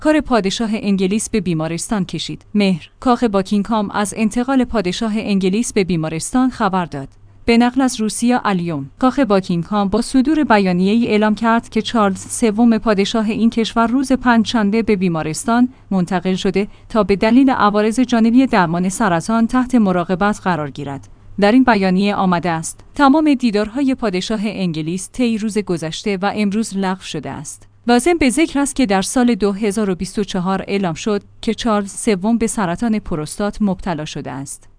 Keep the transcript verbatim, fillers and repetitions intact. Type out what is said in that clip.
کار پادشاه انگلیس به بیمارستان کشید. مهر، کاخ باکینگهام از انتقال پادشاه انگلیس به بیمارستان خبر داد. به نقل از روسیا الیوم، کاخ باکینگهام با صدور بیانیه‌ای اعلام کرد که چارلز سوم پادشاه این کشور روز پنجشنبه به بیمارستان منتقل شده تا به دلیل عوارض جانبی درمان سرطان تحت مراقبت قرار گیرد. در این بیانیه آمده است: تمام دیدارهای پادشاه انگلیس طی روز گذشته و امروز لغو شده است. لازم به ذکر است که در سال دو هزار و بیست و چهار اعلام شد که چارلز سوم به سرطان پروستات مبتلا شده است.